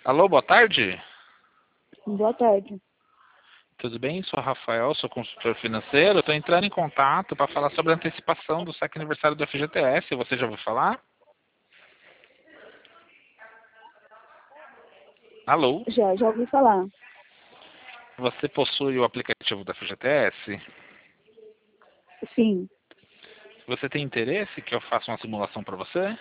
Alô, boa tarde. Boa tarde. Tudo bem? Sou Rafael, sou consultor financeiro. Estou entrando em contato para falar sobre a antecipação do saque aniversário do FGTS. Você já ouviu falar? Alô? Já ouvi falar. Você possui o aplicativo do FGTS? Sim. Você tem interesse que eu faça uma simulação para você?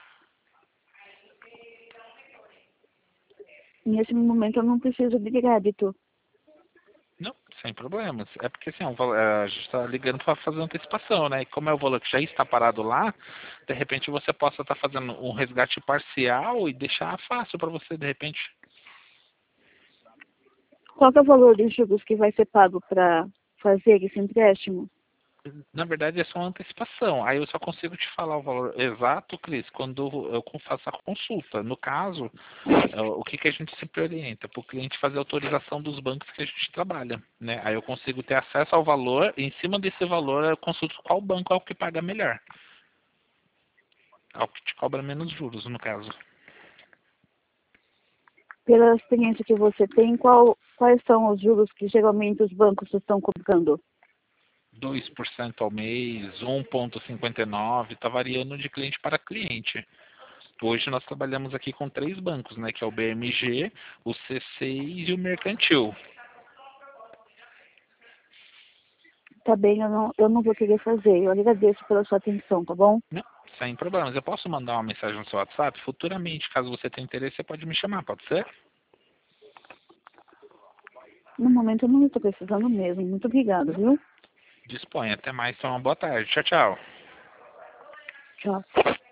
Nesse momento eu não preciso de crédito. Não, sem problemas. É porque assim, a gente está ligando para fazer antecipação, né? E como é o valor que já está parado lá, de repente você possa estar fazendo um resgate parcial e deixar fácil para você, de repente. Qual que é o valor dos juros que vai ser pago para fazer esse empréstimo? Na verdade, é só uma antecipação. Aí eu só consigo te falar o valor exato, Cris, quando eu faço a consulta. No caso, o que que a gente sempre orienta? Para o cliente fazer a autorização dos bancos que a gente trabalha, né? Aí eu consigo ter acesso ao valor, e em cima desse valor eu consulto qual banco é o que paga melhor. É o que te cobra menos juros, no caso. Pela experiência que você tem, quais são os juros que geralmente os bancos estão cobrando? 2% ao mês, 1,59, está variando de cliente para cliente. Hoje nós trabalhamos aqui com três bancos, né? Que é o BMG, o C6 e o Mercantil. Tá bem, eu não vou querer fazer. Eu agradeço pela sua atenção, tá bom? Não, sem problemas. Eu posso mandar uma mensagem no seu WhatsApp? Futuramente, caso você tenha interesse, você pode me chamar, pode ser? No momento eu não estou precisando mesmo. Muito obrigada, Não. viu? Disponha. Até mais. Tenha uma boa tarde. Tchau, tchau. Tchau.